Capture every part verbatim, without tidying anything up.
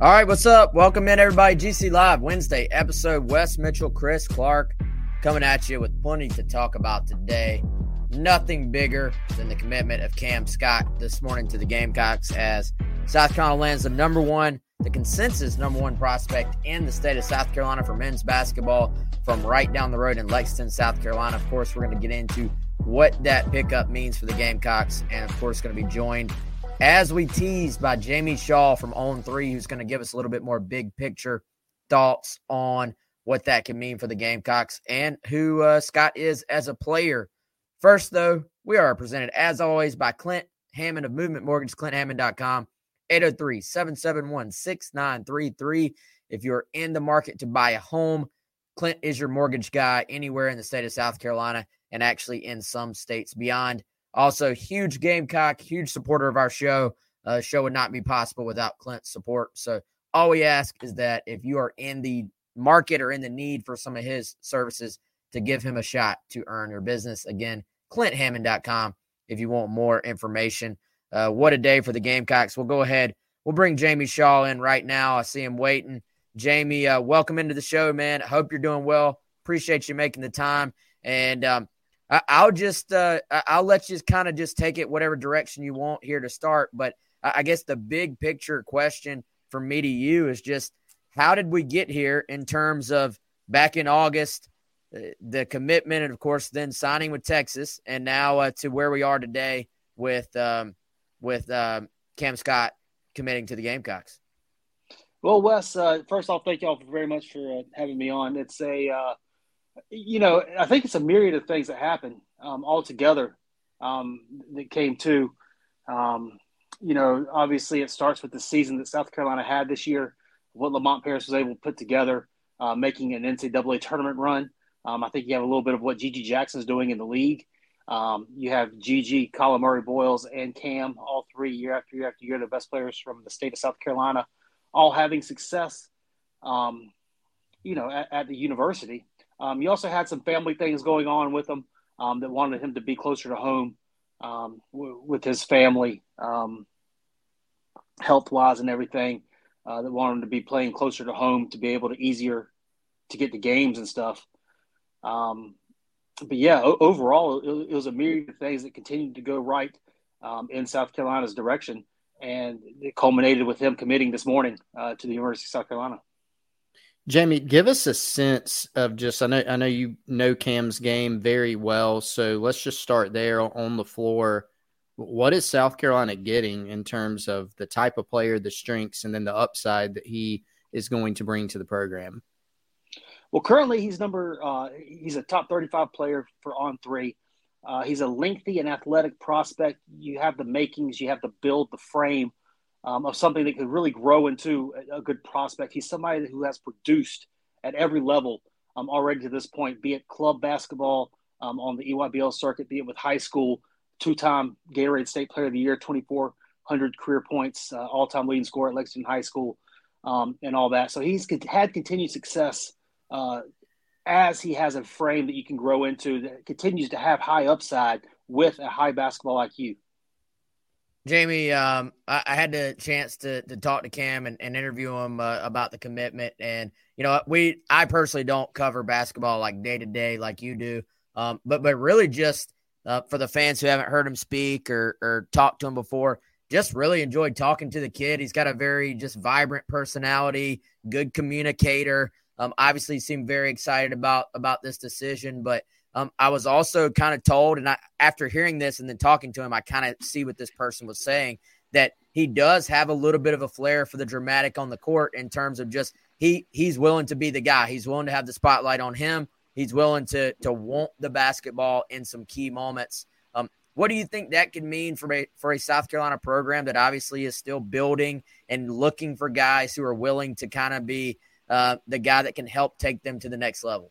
All right, what's up? Welcome in, everybody. G C Live Wednesday episode. Wes Mitchell, Chris Clark coming at you with plenty to talk about today. Nothing bigger than the commitment of Cam Scott this morning to the Gamecocks as South Carolina lands the number one, the consensus number one prospect in the state of South Carolina for men's basketball from right down the road in Lexington, South Carolina. Of course, we're going to get into what that pickup means for the Gamecocks, and of course, going to be joined as we teased by Jamie Shaw from On three, who's going to give us a little bit more big picture thoughts on what that can mean for the Gamecocks and who uh, Scott is as a player. First, though, we are presented, as always, by Clint Hammond of Movement Mortgage, clint hammond dot com, eight oh three, seven seven one, six nine three three. If you're in the market to buy a home, Clint is your mortgage guy anywhere in the state of South Carolina and actually in some states beyond. Also, huge Gamecock, huge supporter of our show. Uh, show would not be possible without Clint's support. So all we ask is that if you are in the market or in the need for some of his services, to give him a shot to earn your business. Again, clint hammond dot com if you want more information. Uh, what a day for the Gamecocks. We'll go ahead. We'll bring Jamie Shaw in right now. I see him waiting. Jamie, uh, welcome into the show, man. I hope you're doing well. Appreciate you making the time. And um, I, I'll just uh, I'll let you kind of just take it whatever direction you want here to start. But I, I guess the big picture question from me to you is just how did we get here in terms of back in August, the commitment, and of course, then signing with Texas, and now uh, to where we are today with um, with um, Cam Scott committing to the Gamecocks. Well, Wes, uh, first off, thank you all very much for uh, having me on. It's a, uh, you know, I think it's a myriad of things that happen um, all together um, that came to, um, you know, obviously it starts with the season that South Carolina had this year, what Lamont Paris was able to put together, uh, making an N C double A tournament run. Um, I think you have a little bit of what Gigi Jackson's doing in the league. Um, you have Gigi, Colin Murray Boyles, and Cam, all three year after year after year, the best players from the state of South Carolina, all having success, um, you know, at, at the university. Um, you also had some family things going on with him um, that wanted him to be closer to home um, w- with his family, um, health-wise and everything, uh, that wanted him to be playing closer to home to be able to easier to get to games and stuff. Um, but yeah, o- overall, it, it was a myriad of things that continued to go right um, in South Carolina's direction, and it culminated with him committing this morning uh, to the University of South Carolina. Jamie, give us a sense of just, I know, I know you know Cam's game very well, so let's just start there on the floor. What is South Carolina getting in terms of the type of player, the strengths, and then the upside that he is going to bring to the program? Well, currently he's number uh, he's a top thirty-five player for On three. Uh, he's a lengthy and athletic prospect. You have the makings, you have to build the frame um, of something that could really grow into a, a good prospect. He's somebody who has produced at every level um, already to this point, be it club basketball um, on the E Y B L circuit, be it with high school, two-time Gatorade State Player of the Year, twenty-four hundred career points, uh, all-time leading scorer at Lexington High School, um, and all that. So he's had continued success Uh, as he has a frame that you can grow into that continues to have high upside with a high basketball I Q. Jamie, um, I, I had the chance to to talk to Cam and, and interview him uh, about the commitment. And, you know, we I personally don't cover basketball like day to day like you do, um, but but really just uh, for the fans who haven't heard him speak or, or talked to him before, just really enjoyed talking to the kid. He's got a very just vibrant personality, good communicator. Um, obviously seemed very excited about, about this decision, but um, I was also kind of told, and I, after hearing this and then talking to him, I kind of see what this person was saying, that he does have a little bit of a flair for the dramatic on the court in terms of just he he's willing to be the guy. He's willing to have the spotlight on him. He's willing to to want the basketball in some key moments. Um, what do you think that could mean for a, for a South Carolina program that obviously is still building and looking for guys who are willing to kind of be Uh, the guy that can help take them to the next level?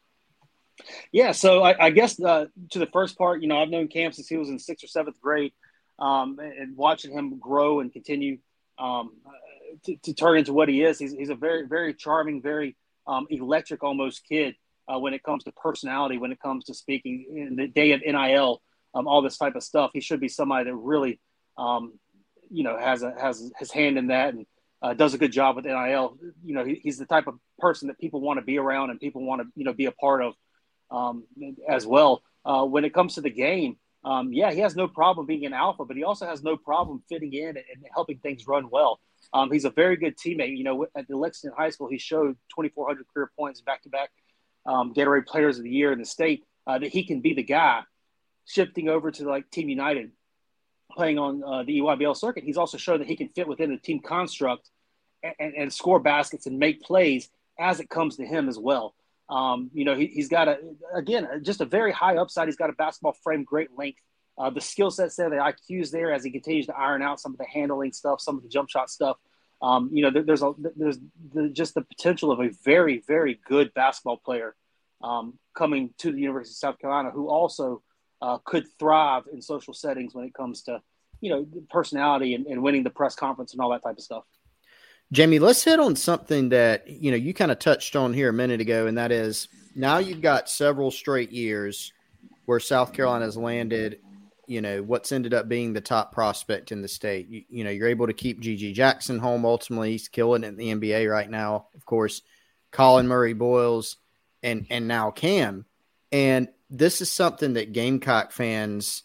Yeah, so I, I guess uh, to the first part, you know, I've known Cam since he was in sixth or seventh grade, um, and watching him grow and continue um, to, to turn into what he is. He's, he's a very, very charming, very um, electric almost kid uh, when it comes to personality, when it comes to speaking in the day of N I L, um, all this type of stuff. He should be somebody that really, um, you know, has a, has his hand in that and uh, does a good job with N I L. You know, he, he's the type of person that people want to be around and people want to, you know, be a part of um, as well. Uh, when it comes to the game, um, yeah, he has no problem being an alpha, but he also has no problem fitting in and, and helping things run well. Um, he's a very good teammate. You know, at the Lexington High School, he showed twenty-four hundred career points back-to-back um, Gatorade Players of the Year in the state, uh, that he can be the guy. Shifting over to like Team United, playing on uh, the E Y B L circuit, he's also shown that he can fit within the team construct and, and, and score baskets and make plays as it comes to him as well. Um, you know, he, he's got a, again, just a very high upside. He's got a basketball frame, great length. Uh, the skill set's there, the I Q's there as he continues to iron out some of the handling stuff, some of the jump shot stuff. Um, you know, there, there's a, there's the, just the potential of a very, very good basketball player um, coming to the University of South Carolina, who also uh, could thrive in social settings when it comes to, you know, personality and, and winning the press conference and all that type of stuff. Jamie, let's hit on something that, you know, you kind of touched on here a minute ago, and that is now you've got several straight years where South Carolina has landed, you know, what's ended up being the top prospect in the state. You, you know, you're able to keep G G Jackson home. Ultimately, he's killing it in the N B A right now. Of course, Colin Murray-Boyles and, and now Cam. And this is something that Gamecock fans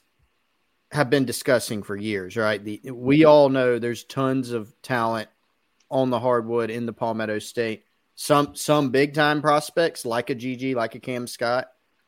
have been discussing for years, right? The, we all know there's tons of talent on the hardwood in the Palmetto State. Some some big-time prospects like a G G, like a Cam Scott.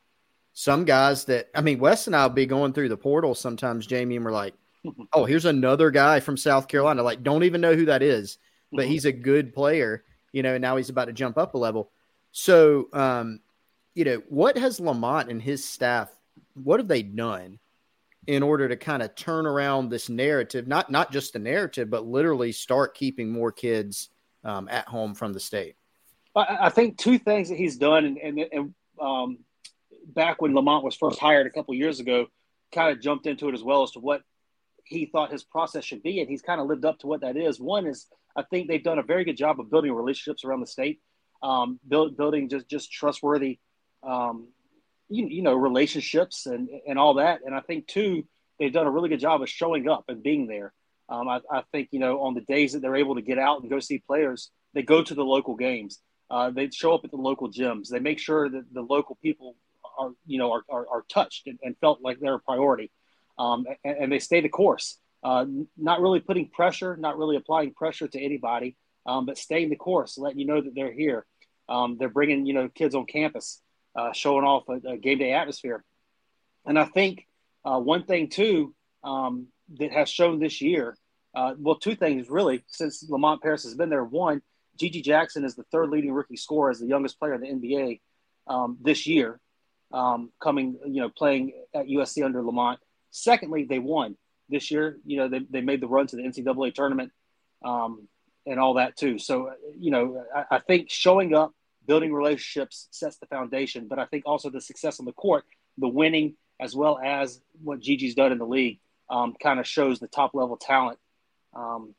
Some guys that, I mean, Wes and I will be going through the portal sometimes, Jamie, and we're like, oh, here's another guy from South Carolina. Like, don't even know who that is, but he's a good player, you know, and now he's about to jump up a level. So, um, you know, what has Lamont and his staff, what have they done in order to kind of turn around this narrative, not not just the narrative, but literally start keeping more kids um, at home from the state? I, I think two things that he's done, and, and, and um, back when Lamont was first hired a couple years ago, kind of jumped into it as well as to what he thought his process should be, and he's kind of lived up to what that is. One is I think they've done a very good job of building relationships around the state, um, build, building just, just trustworthy um, you, you know, relationships and, and all that. And I think, too, they've done a really good job of showing up and being there. Um, I, I think, you know, on the days that they're able to get out and go see players, they go to the local games. Uh, they show up at the local gyms. They make sure that the local people are, you know, are, are, are touched and, and felt like they're a priority. Um, and, and they stay the course, uh, not really putting pressure, not really applying pressure to anybody, um, but staying the course, letting you know that they're here. Um, they're bringing, you know, kids on campus, uh, showing off a, a game day atmosphere. And I think uh, one thing, too, um, that has shown this year, uh, well, two things really, since Lamont Paris has been there. One, G G Jackson is the third leading rookie scorer as the youngest player in the N B A um, this year, um, coming, you know, playing at U S C under Lamont. Secondly, they won this year. You know, they, they made the run to the N C double A tournament um, and all that too. So, you know, I, I think showing up, building relationships sets the foundation, but I think also the success on the court, the winning, as well as what Gigi's done in the league, um, kind of shows the top level talent, um,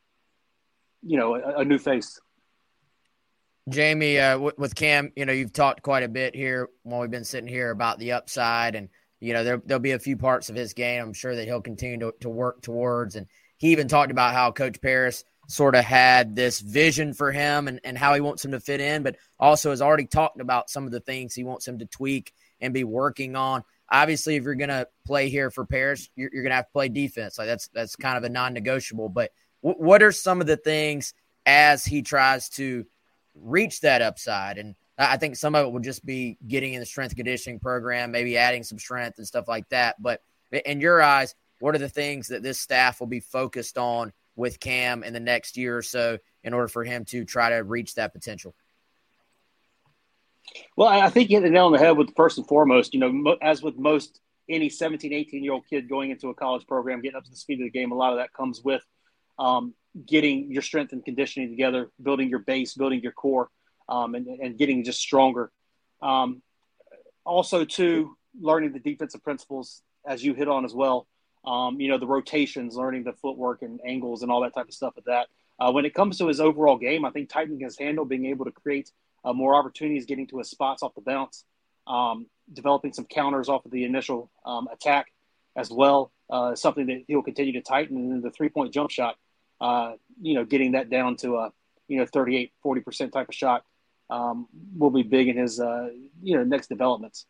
you know, a, a new face. Jamie, uh, w- with Cam, you know, you've talked quite a bit here while we've been sitting here about the upside, and, you know, there, there'll be a few parts of his game I'm sure that he'll continue to, to work towards. And he even talked about how Coach Paris sort of had this vision for him and, and how he wants him to fit in, but also has already talked about some of the things he wants him to tweak and be working on. Obviously, if you're going to play here for Paris, you're, you're going to have to play defense. Like that's, that's kind of a non-negotiable, but w- what are some of the things as he tries to reach that upside? And I think some of it will just be getting in the strength and conditioning program, maybe adding some strength and stuff like that. But in your eyes, what are the things that this staff will be focused on with Cam in the next year or so in order for him to try to reach that potential? Well, I think you hit the nail on the head with first and foremost, you know, as with most any seventeen, eighteen-year-old kid going into a college program, getting up to the speed of the game, a lot of that comes with um, getting your strength and conditioning together, building your base, building your core, um, and, and getting just stronger. Um, also, too, learning the defensive principles, as you hit on as well. Um, you know, the rotations, learning the footwork and angles and all that type of stuff with that. Uh, when it comes to his overall game, I think tightening his handle, being able to create uh, more opportunities, getting to his spots off the bounce, um, developing some counters off of the initial um, attack as well, uh, something that he'll continue to tighten. And then the three-point jump shot. uh, you know, getting that down to a, you know, thirty-eight, forty percent type of shot um, will be big in his, uh, you know, next developments.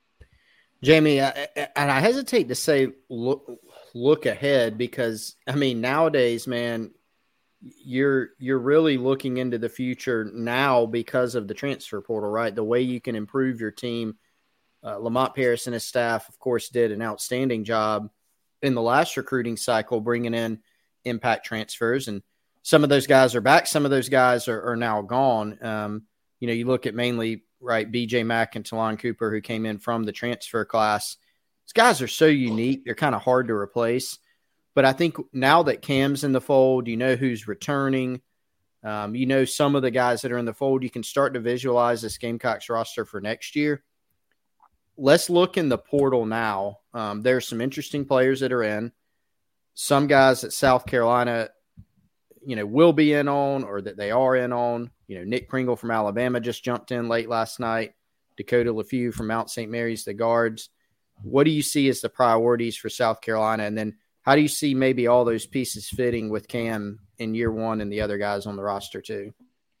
Jamie, I, and I hesitate to say look, look ahead because, I mean, nowadays, man, you're you're really looking into the future now because of the transfer portal, right? The way you can improve your team. Uh, Lamont Paris and his staff, of course, did an outstanding job in the last recruiting cycle, bringing in impact transfers. And some of those guys are back. Some of those guys are, are now gone. Um, you know, you look at mainly, right, B J Mack and Talon Cooper, who came in from the transfer class. These guys are so unique. They're kind of hard to replace. But I think now that Cam's in the fold, you know who's returning. Um, you know some of the guys that are in the fold. You can start to visualize this Gamecocks roster for next year. Let's look in the portal now. Um, there's some interesting players that are in. Some guys that South Carolina, you know, will be in on or that they are in on. You know, Nick Pringle from Alabama just jumped in late last night. Dakota LeFew from Mount Saint Mary's, the guards. What do you see as the priorities for South Carolina? And then how do you see maybe all those pieces fitting with Cam in year one and the other guys on the roster too?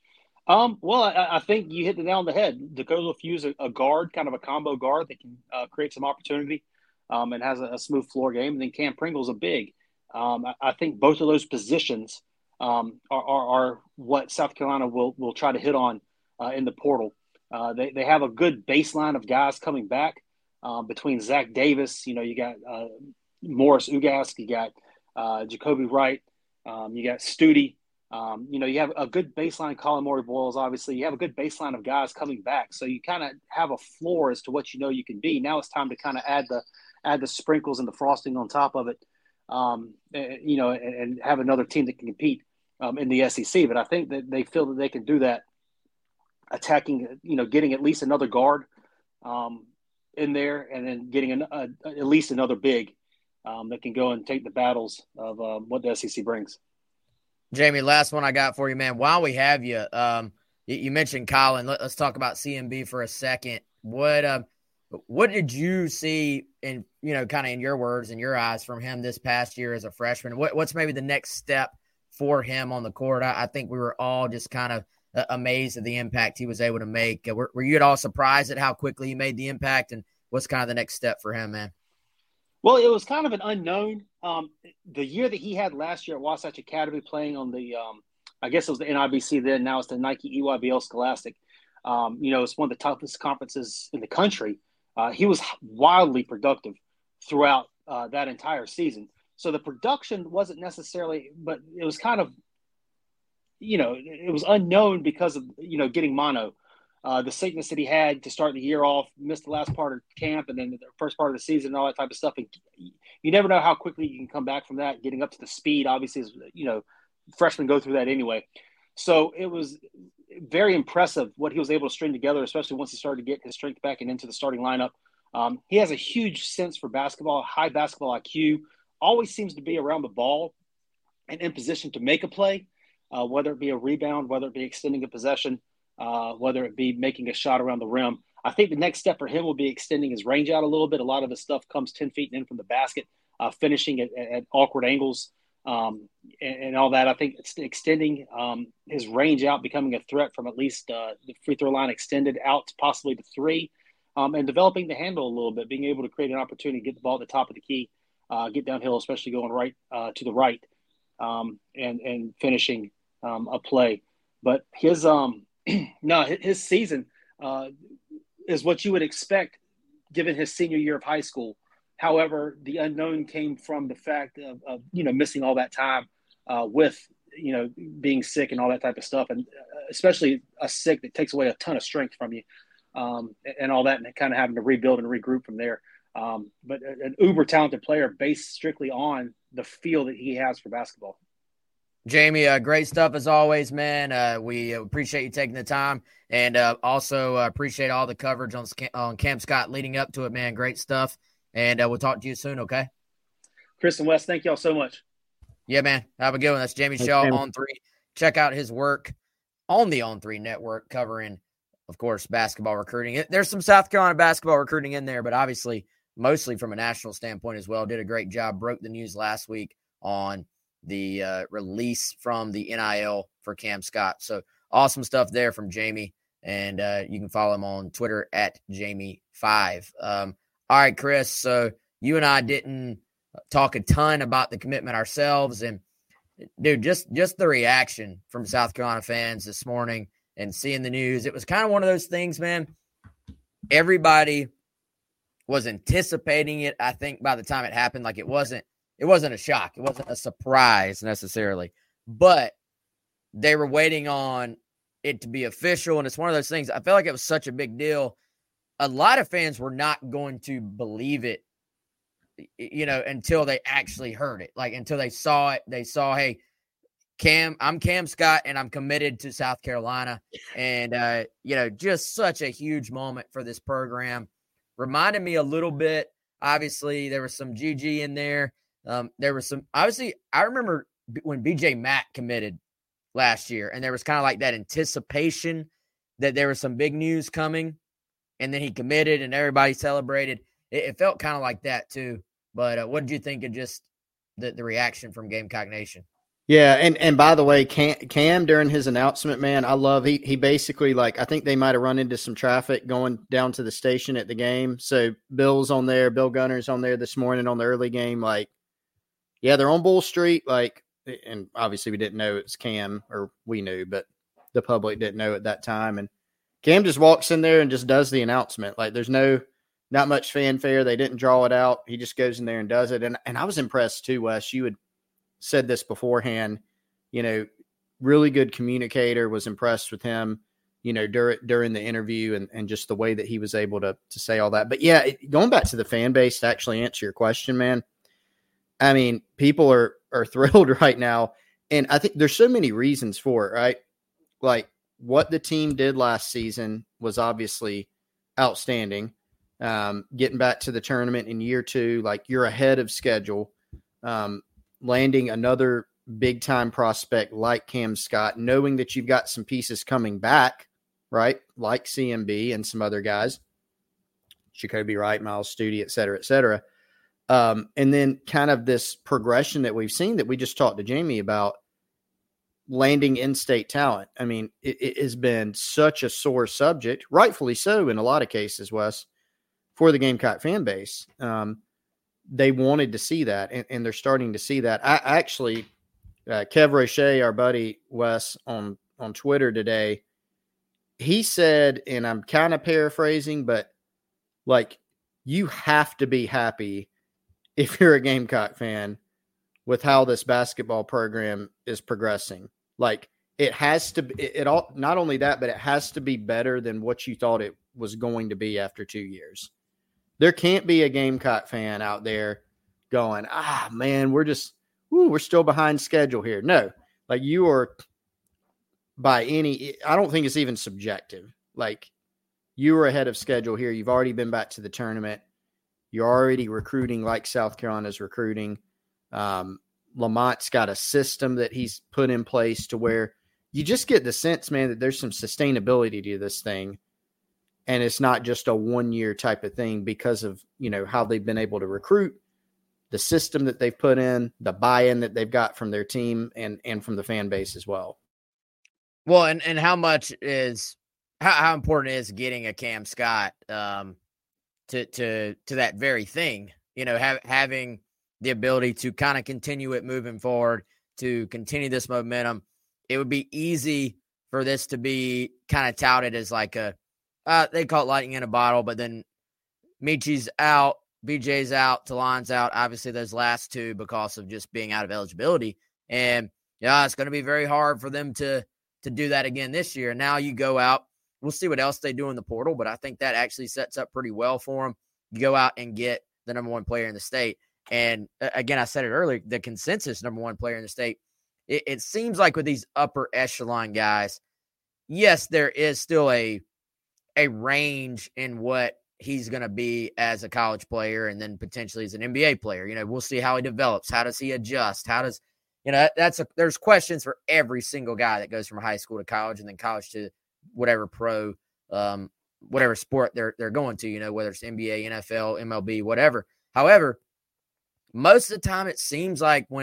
Um, well, I, I think you hit the nail on the head. Dakota LeFew is a, a guard, kind of a combo guard that can uh, create some opportunity um, and has a, a smooth floor game. And then Cam Pringle's a big. Um, I, I think both of those positions um, are, are, are what South Carolina will will try to hit on uh, in the portal. Uh, they they have a good baseline of guys coming back um, between Zach Davis. You know, you got uh, Morris Ugas, you got uh, Jacoby Wright, um, you got Studi. Um, you know, you have a good baseline. Colin Maury Boyles, obviously. You have a good baseline of guys coming back, so you kind of have a floor as to what you know you can be. Now it's time to kind of add the add the sprinkles and the frosting on top of it. Um, and, you know, and, and have another team that can compete um, in the S E C. But I think that they feel that they can do that, attacking, you know, getting at least another guard um, in there, and then getting an, a, at least another big um, that can go and take the battles of um, what the S E C brings. Jamie, last one I got for you, man. While we have you, um, you, you mentioned Colin. Let, let's talk about C M B for a second. What uh, what did you see in, you know, kind of in your words, in your eyes, from him this past year as a freshman? What, what's maybe the next step for him on the court? I, I think we were all just kind of uh, amazed at the impact he was able to make. Uh, were, were you at all surprised at how quickly he made the impact, and what's kind of the next step for him, man? Well, it was kind of an unknown. Um, the year that he had last year at Wasatch Academy, playing on the, um, I guess it was the N I B C then, now it's the Nike E Y B L Scholastic. Um, you know, it's one of the toughest conferences in the country. Uh, he was wildly productive throughout uh, that entire season. So the production wasn't necessarily, but it was kind of, you know, it was unknown because of, you know, getting mono. Uh, the sickness that he had to start the year off, missed the last part of camp and then the first part of the season and all that type of stuff. And you never know how quickly you can come back from that. Getting up to the speed, obviously, is, you know, freshmen go through that anyway. So it was very impressive what he was able to string together, especially once he started to get his strength back and into the starting lineup. Um, he has a huge sense for basketball, high basketball I Q, always seems to be around the ball and in position to make a play, uh, whether it be a rebound, whether it be extending a possession. Uh, whether it be making a shot around the rim. I think the next step for him will be extending his range out a little bit. A lot of his stuff comes ten feet in from the basket, uh, finishing at, at awkward angles um, and, and all that. I think it's extending um, his range out, becoming a threat from at least uh, the free throw line extended out possibly to three, um, and developing the handle a little bit, being able to create an opportunity to get the ball at the top of the key, uh, get downhill, especially going right uh, to the right, um, and, and finishing um, a play. But his um, – no, his season uh, is what you would expect given his senior year of high school. However, the unknown came from the fact of, of you know, missing all that time uh, with, you know, being sick and all that type of stuff. And especially a sick that takes away a ton of strength from you um, and all that, and kind of having to rebuild and regroup from there. Um, but an uber talented player based strictly on the feel that he has for basketball. Jamie, uh, great stuff as always, man. Uh, we appreciate you taking the time, and uh, also uh, appreciate all the coverage on, on Cam Scott leading up to it, man. Great stuff, and uh, we'll talk to you soon, okay? Chris and Wes, thank y'all so much. Yeah, man. Have a good one. That's Jamie Thanks, Shaw, Jamie. On three. Check out his work on the On three Network covering, of course, basketball recruiting. There's some South Carolina basketball recruiting in there, but obviously mostly from a national standpoint as well. Did a great job. Broke the news last week on the uh, release from the N I L for Cam Scott. So awesome stuff there from Jamie. And uh, you can follow him on Twitter at Jamie five. Um, all right, Chris. So you and I didn't talk a ton about the commitment ourselves. And, dude, just, just the reaction from South Carolina fans this morning and seeing the news, it was kind of one of those things, man. Everybody was anticipating it, I think, by the time it happened. Like, it wasn't it wasn't a shock. It wasn't a surprise necessarily. But they were waiting on it to be official, and it's one of those things. I felt like it was such a big deal. A lot of fans were not going to believe it, you know, until they actually heard it. Like, until they saw it. They saw, hey, Cam, I'm Cam Scott, and I'm committed to South Carolina. And, uh, you know, just such a huge moment for this program. Reminded me a little bit, obviously, there was some G G in there. Um, there was some, obviously, I remember when B J Mack committed last year, and there was kind of like that anticipation that there was some big news coming, and then he committed, and everybody celebrated. It, it felt kind of like that, too. But uh, what did you think of just the, the reaction from Gamecock Nation? Yeah, and, and by the way, Cam, Cam during his announcement, man, I love he he basically, like, I think they might have run into some traffic going down to the station at the game. So Bill's on there, Bill Gunner's on there this morning on the early game. Like, yeah, they're on Bull Street. Like, and obviously we didn't know it was Cam, or we knew, but the public didn't know at that time. And Cam just walks in there and just does the announcement. Like, there's no not much fanfare. They didn't draw it out. He just goes in there and does it. And and I was impressed too, Wes. You had said this beforehand, you know, really good communicator, was impressed with him, you know, during, during the interview and, and just the way that he was able to, to say all that. But yeah, it, going back to the fan base to actually answer your question, man, I mean, people are, are thrilled right now. And I think there's so many reasons for it, right? Like, what the team did last season was obviously outstanding. Um, getting back to the tournament in year two, like, you're ahead of schedule. Um, landing another big-time prospect like Cam Scott, knowing that you've got some pieces coming back, right, like C M B and some other guys, Jacoby Wright, Miles Studi, et cetera, et cetera. Um, and then kind of this progression that we've seen that we just talked to Jamie about, landing in-state talent. I mean, it, it has been such a sore subject, rightfully so in a lot of cases, Wes, for the Gamecock fan base. Um, They wanted to see that, and, and they're starting to see that. I actually, uh, Kev Roche, our buddy Wes, on, on Twitter today, he said, and I'm kind of paraphrasing, but like, you have to be happy if you're a Gamecock fan with how this basketball program is progressing. Like, it has to be, it, it all, not only that, but it has to be better than what you thought it was going to be after two years. There can't be a Gamecock fan out there going, ah, man, we're just, woo, we're still behind schedule here. No, like, you are by any, I don't think it's even subjective. Like, you are ahead of schedule here. You've already been back to the tournament. You're already recruiting like South Carolina's recruiting. Um, Lamont's got a system that he's put in place to where you just get the sense, man, that there's some sustainability to this thing. And it's not just a one-year type of thing because of, you know, how they've been able to recruit, the system that they've put in, the buy-in that they've got from their team and, and from the fan base as well. Well, and, and how much is how, how important is getting a Cam Scott um, to to to that very thing? You know, have, having the ability to kind of continue it moving forward, to continue this momentum. It would be easy for this to be kind of touted as like a, Uh, they call it lightning in a bottle, but then Michi's out, B J's out, Talon's out. Obviously, those last two because of just being out of eligibility. And, yeah, it's going to be very hard for them to to do that again this year. Now you go out. We'll see what else they do in the portal, but I think that actually sets up pretty well for them. You go out and get the number one player in the state. And, uh, again, I said it earlier, the consensus number one player in the state. It, it seems like with these upper echelon guys, yes, there is still a – a range in what he's going to be as a college player and then potentially as an N B A player. You know, we'll see how he develops. How does he adjust? How does, you know, that's a, there's questions for every single guy that goes from high school to college and then college to whatever pro, um, whatever sport they're, they're going to, you know, whether it's N B A, N F L, M L B, whatever. However, most of the time it seems like when,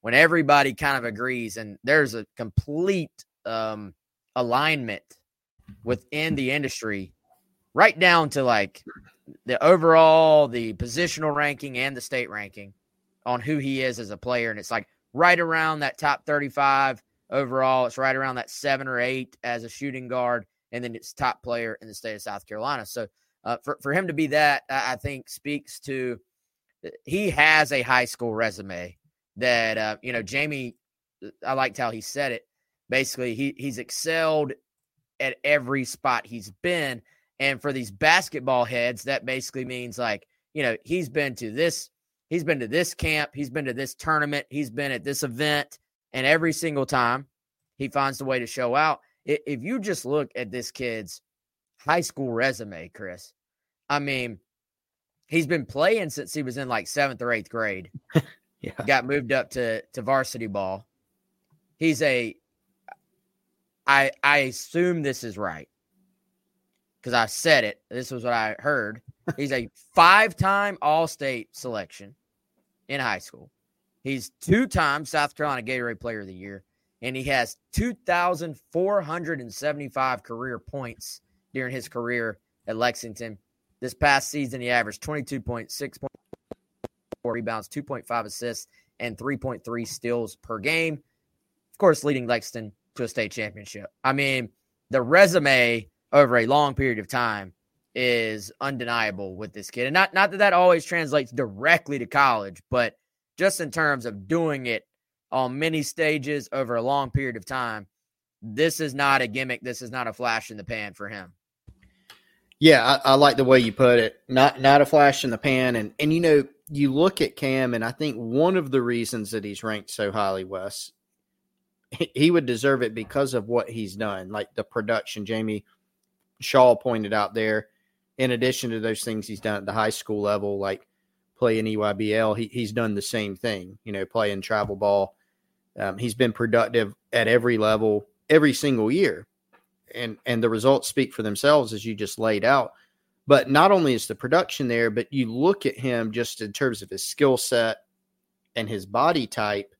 when everybody kind of agrees and there's a complete um, alignment within the industry, right down to like the overall, the positional ranking and the state ranking on who he is as a player. And it's like right around that top thirty-five overall. It's right around that seven or eight as a shooting guard. And then it's top player in the state of South Carolina. So uh, for, for him to be that, I think speaks to, he has a high school resume that, uh, you know, Jamie, I liked how he said it. Basically, he he's excelled at every spot he's been. And for these basketball heads, that basically means like, you know, he's been to this, he's been to this camp, he's been to this tournament, he's been at this event, and every single time he finds a way to show out. If you just look at this kid's high school resume, Chris, I mean, he's been playing since he was in like seventh or eighth grade. Yeah. Got moved up to, to varsity ball. He's a, I I assume this is right because I said it. This was what I heard. He's a five-time All-State selection in high school. He's two-time South Carolina Gatorade Player of the Year, and he has two thousand four hundred seventy-five career points during his career at Lexington. This past season, he averaged twenty-two point six points, four rebounds, two point five assists, and three point three steals per game. Of course, leading Lexington to a state championship. I mean, the resume over a long period of time is undeniable with this kid. And not, not that that always translates directly to college, but just in terms of doing it on many stages over a long period of time, this is not a gimmick. This is not a flash in the pan for him. Yeah, I, I like the way you put it. Not not a flash in the pan. And, and, you know, you look at Cam, and I think one of the reasons that he's ranked so highly, Wes, he, he would deserve it because of what he's done, like the production Jamie Shaw pointed out there. In addition to those things he's done at the high school level, like playing E Y B L, he, he's done the same thing, you know, playing travel ball. Um, he's been productive at every level every single year. And and the results speak for themselves, as you just laid out. But not only is the production there, but you look at him just in terms of his skill set and his body type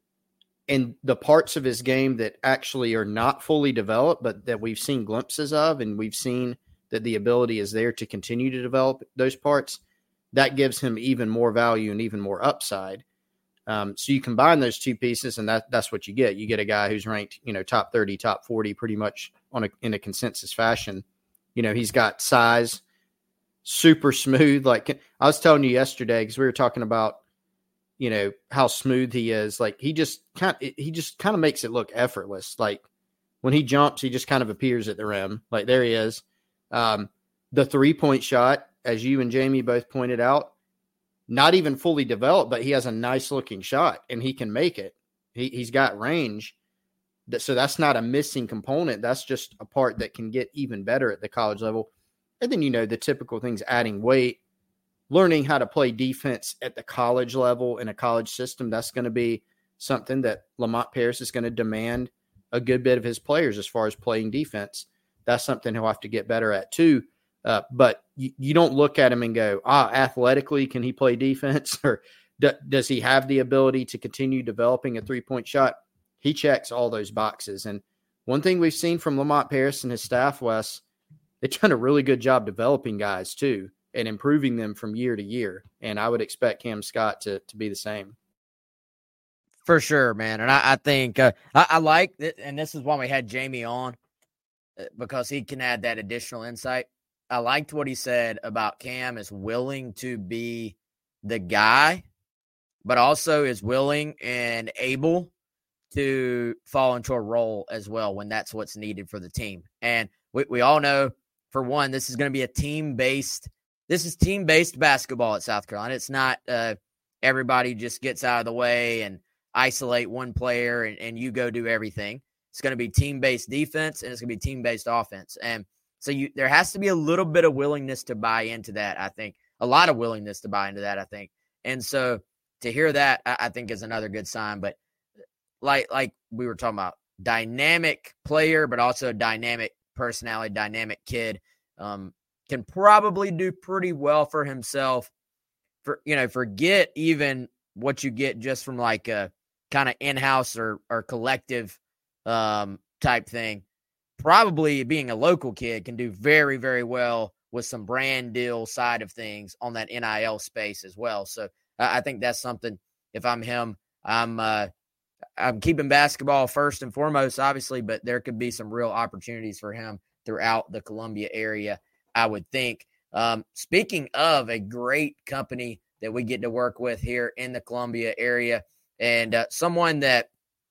and the parts of his game that actually are not fully developed, but that we've seen glimpses of, and we've seen that the ability is there to continue to develop those parts. That gives him even more value and even more upside. Um, so you combine those two pieces, and that that's what you get. You get a guy who's ranked, you know, top thirty, top forty, pretty much on a, in a consensus fashion. You know, he's got size, super smooth. Like I was telling you yesterday, because we were talking about, you know, how smooth he is. Like he just kind of, he just kind of makes it look effortless. Like when he jumps, he just kind of appears at the rim. Like there he is. Um, the three point shot, as you and Jamie both pointed out, not even fully developed, but he has a nice looking shot and he can make it. He, he's got range. So that's not a missing component. That's just a part that can get even better at the college level. And then, you know, the typical things, adding weight, learning how to play defense at the college level in a college system. That's going to be something that Lamont Paris is going to demand a good bit of his players as far as playing defense. That's something he'll have to get better at too. Uh, but you, you don't look at him and go, ah, athletically, can he play defense? Or d- does he have the ability to continue developing a three-point shot? He checks all those boxes. And one thing we've seen from Lamont Paris and his staff, Wes, they've done a really good job developing guys too and improving them from year to year. And I would expect Cam Scott to to be the same. For sure, man. And I, I think uh, I, I like it, and this is why we had Jamie on, because he can add that additional insight. I liked what he said about Cam is willing to be the guy, but also is willing and able to fall into a role as well when that's what's needed for the team. And we, we all know, for one, this is going to be a team-based – this is team-based basketball at South Carolina. It's not uh, everybody just gets out of the way and isolate one player and, and you go do everything. It's going to be team-based defense, and it's going to be team-based offense. And so you there has to be a little bit of willingness to buy into that, I think. A lot of willingness to buy into that, I think. And so to hear that, I, I think is another good sign. But like like we were talking about, dynamic player, but also dynamic personality, dynamic kid, um, can probably do pretty well for himself. For you know, forget even what you get just from like a kind of in-house or, or collective um, type thing, probably being a local kid can do very, very well with some brand deal side of things on that N I L space as well. So I think that's something, if I'm him, I'm uh, I'm keeping basketball first and foremost, obviously, but there could be some real opportunities for him throughout the Columbia area, I would think. Um, speaking of a great company that we get to work with here in the Columbia area, and uh, someone that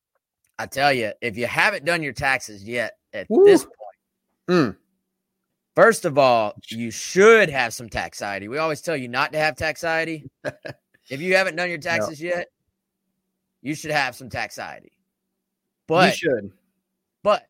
I tell you, if you haven't done your taxes yet at Woo. this point, mm. first of all, you should have some taxiety. We always tell you not to have taxiety. If you haven't done your taxes no. yet, you should have some taxiety. But you should. But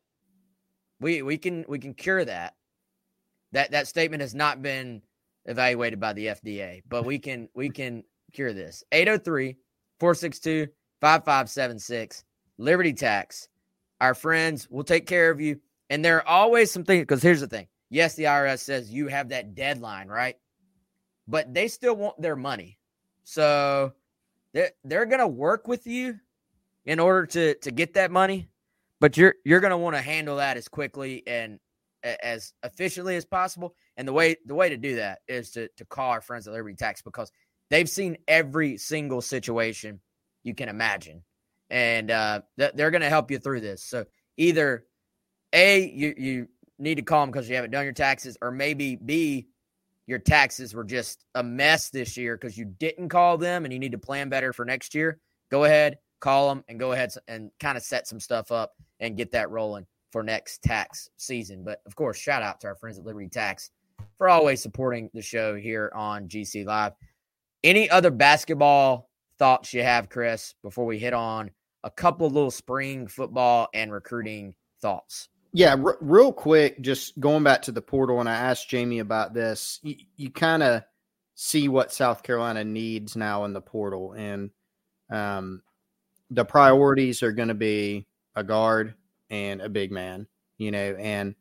we we can we can cure that. That that statement has not been evaluated by the F D A, but we can we can cure this. eight oh three, four six two, five five seven six, Liberty Tax. Our friends will take care of you. And there are always some things, because here's the thing. Yes, the I R S says you have that deadline, right? But they still want their money. So they're, they're going to work with you in order to, to get that money, but you're you're going to want to handle that as quickly and as efficiently as possible. And the way the way to do that is to, to call our friends at Liberty Tax, because they've seen every single situation you can imagine. And uh, th- they're going to help you through this. So either A, you, you need to call them because you haven't done your taxes, or maybe B, your taxes were just a mess this year because you didn't call them and you need to plan better for next year. Go ahead, call them, and go ahead and kind of set some stuff up and get that rolling for next tax season. But, of course, shout out to our friends at Liberty Tax for always supporting the show here on G C Live. Any other basketball thoughts you have, Chris, before we hit on a couple of little spring football and recruiting thoughts? Yeah, r- real quick, just going back to the portal, and I asked Jamie about this. You, you kind of see what South Carolina needs now in the portal, and um, the priorities are going to be a guard and a big man, you know, and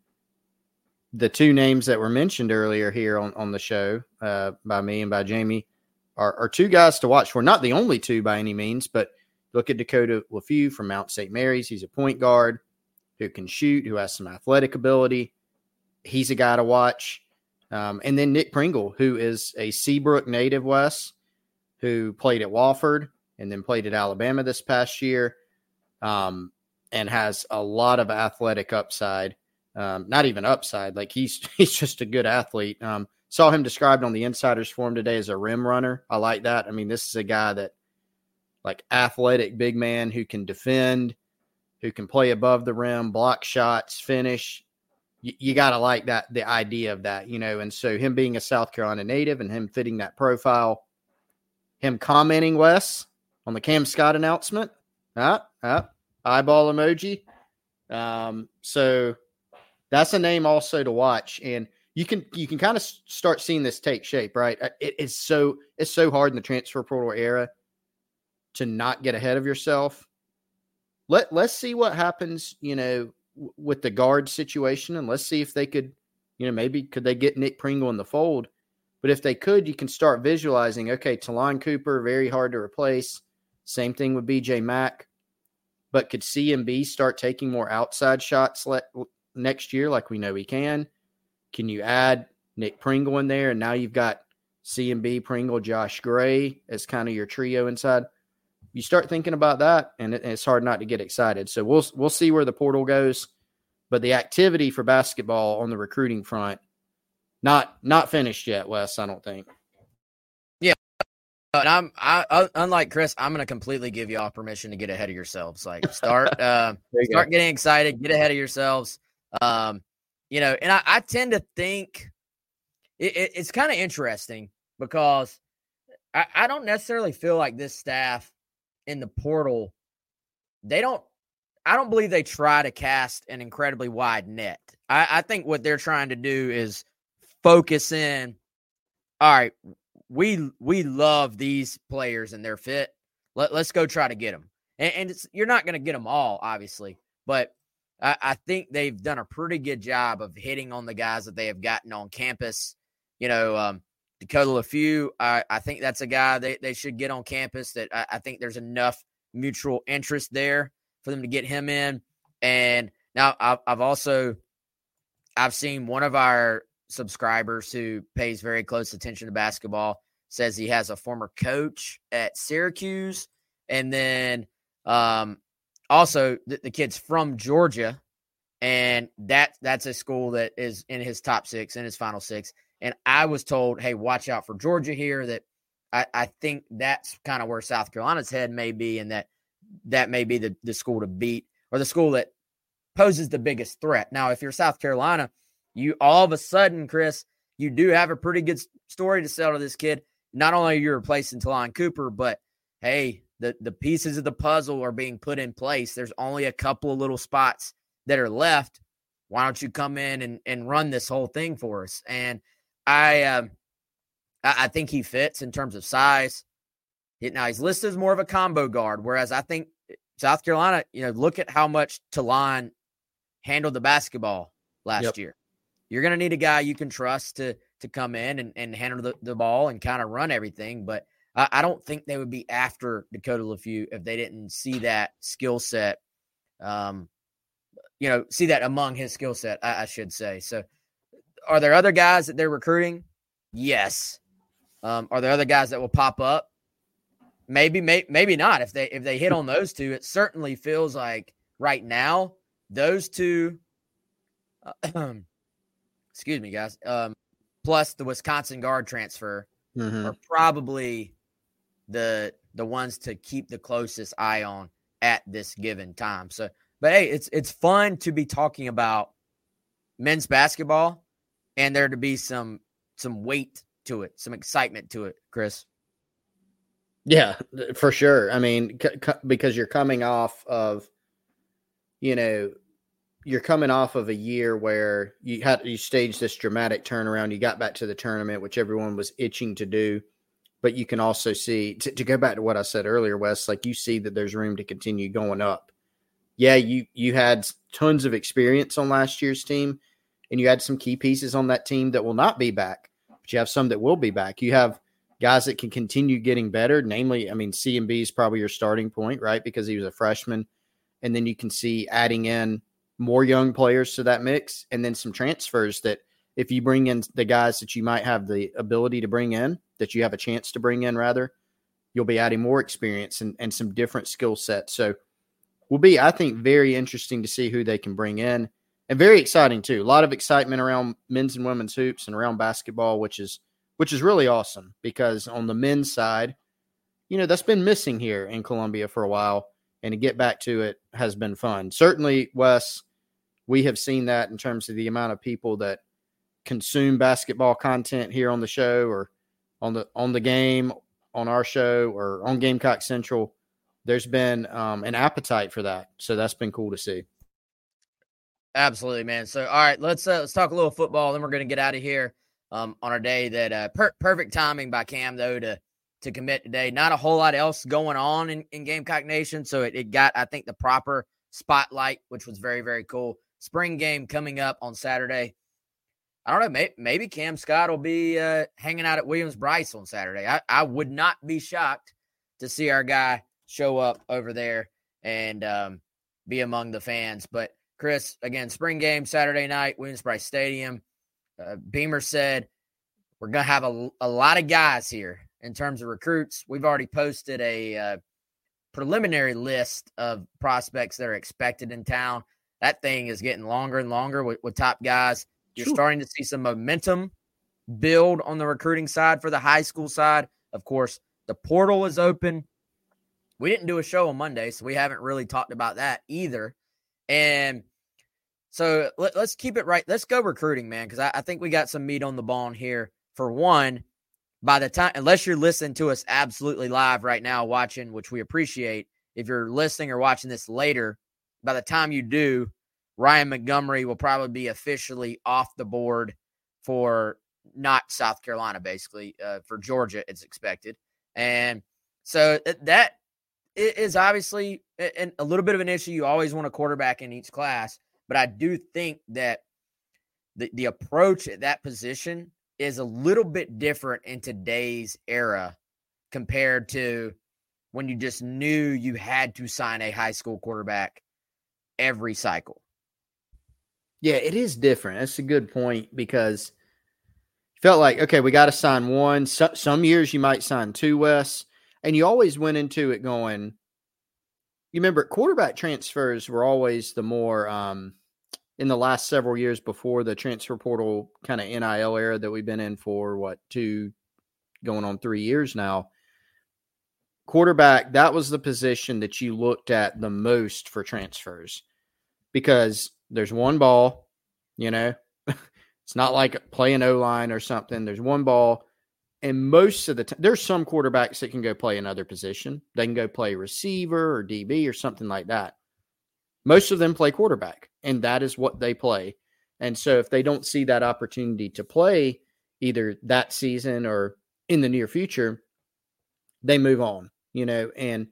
the two names that were mentioned earlier here on, on the show uh, by me and by Jamie are, are two guys to watch for. Not the only two by any means, but look at Dakota LeFew from Mount Saint Mary's. He's a point guard who can shoot, who has some athletic ability. He's a guy to watch. Um, and then Nick Pringle, who is a Seabrook native, Wes, who played at Wofford and then played at Alabama this past year, um, and has a lot of athletic upside. Um, not even upside, like he's he's just a good athlete. Um, saw him described on the Insiders Forum today as a rim runner. I like that. I mean, this is a guy that, like, athletic big man who can defend, who can play above the rim, block shots, finish. You, you got to like that, the idea of that, you know. And so him being a South Carolina native and him fitting that profile, him commenting, Wes, on the Cam Scott announcement, ah, ah, eyeball emoji. Um, so that's a name also to watch. And you can you can kind of start seeing this take shape, right? It, it's so it's so hard in the transfer portal era to not get ahead of yourself. Let, let's see what happens, you know, w- with the guard situation, and let's see if they could, you know, maybe could they get Nick Pringle in the fold. But if they could, you can start visualizing, okay, Talon Cooper, very hard to replace. Same thing with B J Mack. But could C M B start taking more outside shots le- next year like we know he can? Can you add Nick Pringle in there? And now you've got C M B, Pringle, Josh Gray as kind of your trio inside. You start thinking about that, and it's hard not to get excited. So we'll we'll see where the portal goes. But the activity for basketball on the recruiting front, not not finished yet, Wes, I don't think. Yeah. And I'm I, unlike Chris, I'm going to completely give you all permission to get ahead of yourselves. Like start uh, start go. getting excited, get ahead of yourselves. Um, you know, and I, I tend to think it, it, it's kind of interesting because I, I don't necessarily feel like this staff in the portal, they don't, I don't believe they try to cast an incredibly wide net. I, I think what they're trying to do is focus in. All right, we we love these players and their fit. Let, let's go try to get them. And, and it's, you're not going to get them all, obviously, but I, I think they've done a pretty good job of hitting on the guys that they have gotten on campus. You know, um, Dakota LeFew, I, I think that's a guy they, they should get on campus that I, I think there's enough mutual interest there for them to get him in. And now I've, I've also I've seen one of our subscribers who pays very close attention to basketball says he has a former coach at Syracuse, and then um, also the, the kid's from Georgia, and that that's a school that is in his top six, in his final six. And I was told, hey, watch out for Georgia here. That I, I think that's kind of where South Carolina's head may be, and that that may be the, the school to beat, or the school that poses the biggest threat. Now, if you're South Carolina, you all of a sudden, Chris, you do have a pretty good story to sell to this kid. Not only are you replacing Talon Cooper, but hey, the, the pieces of the puzzle are being put in place. There's only a couple of little spots that are left. Why don't you come in and, and run this whole thing for us? And I, um, I, I think he fits in terms of size. Now, he's listed as more of a combo guard, whereas I think South Carolina, you know, look at how much Talon handled the basketball last yep. year. You're going to need a guy you can trust to to come in and, and handle the, the ball and kind of run everything. But I, I don't think they would be after Dakota LeFew if they didn't see that skill set, um, you know, see that among his skill set, I, I should say. So are there other guys that they're recruiting? Yes. Um, are there other guys that will pop up? Maybe, may, maybe not. If they if they hit on those two, it certainly feels like right now those two uh, – excuse me, guys, um, plus the Wisconsin guard transfer mm-hmm. are probably the the ones to keep the closest eye on at this given time. So, but hey, it's it's fun to be talking about men's basketball and there to be some some weight to it, some excitement to it, Chris. Yeah, for sure. I mean, c- c- because you're coming off of, you know, you're coming off of a year where you had you staged this dramatic turnaround. You got back to the tournament, which everyone was itching to do. But you can also see, to, to go back to what I said earlier, Wes, like you see that there's room to continue going up. Yeah, you you had tons of experience on last year's team, and you had some key pieces on that team that will not be back, but you have some that will be back. You have guys that can continue getting better, namely, I mean, C M B is probably your starting point, right, because he was a freshman. And then you can see adding in more young players to that mix, and then some transfers that if you bring in the guys that you might have the ability to bring in, that you have a chance to bring in rather, you'll be adding more experience and, and some different skill sets. So will be, I think, very interesting to see who they can bring in, and very exciting too. A lot of excitement around men's and women's hoops and around basketball, which is, which is really awesome because on the men's side, you know, that's been missing here in Columbia for a while. And to get back to it has been fun. Certainly, Wes, we have seen that in terms of the amount of people that consume basketball content here on the show or on the on the game, on our show, or on Gamecock Central. There's been um, an appetite for that. So that's been cool to see. Absolutely, man. So, all right, let's uh, let's talk a little football. Then we're going to get out of here um, on our day. That uh, per- perfect timing by Cam, though, to to commit today. Not a whole lot else going on in, in Gamecock Nation. So it, it got, I think, the proper spotlight, which was very, very cool. Spring game coming up on Saturday. I don't know, maybe, maybe Cam Scott will be uh, hanging out at Williams-Brice on Saturday. I, I would not be shocked to see our guy show up over there and um, be among the fans. But, Chris, again, spring game Saturday night, Williams-Brice Stadium. Uh, Beamer said we're going to have a, a lot of guys here. In terms of recruits, we've already posted a uh, preliminary list of prospects that are expected in town. That thing is getting longer and longer with, with top guys. You're True. starting to see some momentum build on the recruiting side for the high school side. Of course, the portal is open. We didn't do a show on Monday, so we haven't really talked about that either. And so let, let's keep it right. Let's go recruiting, man, because I, I think we got some meat on the bone here. For one, by the time, unless you're listening to us absolutely live right now, watching, which we appreciate, if you're listening or watching this later, by the time you do, Ryan Montgomery will probably be officially off the board for not South Carolina, basically, uh, for Georgia, it's expected. And so that is obviously a, a little bit of an issue. You always want a quarterback in each class, but I do think that the, the approach at that position is a little bit different in today's era compared to when you just knew you had to sign a high school quarterback every cycle. Yeah, it is different. That's a good point because you felt like, okay, we got to sign one. So, some years you might sign two, Wes, and you always went into it going, you remember quarterback transfers were always the more, um, in the last several years before the transfer portal kind of N I L era that we've been in for, what, two, going on three years now. Quarterback, that was the position that you looked at the most for transfers because there's one ball, you know, it's not like playing O-line or something. There's one ball. And most of the time, there's some quarterbacks that can go play another position. They can go play receiver or D B or something like that. Most of them play quarterback, and that is what they play. And so if they don't see that opportunity to play either that season or in the near future, they move on, you know. And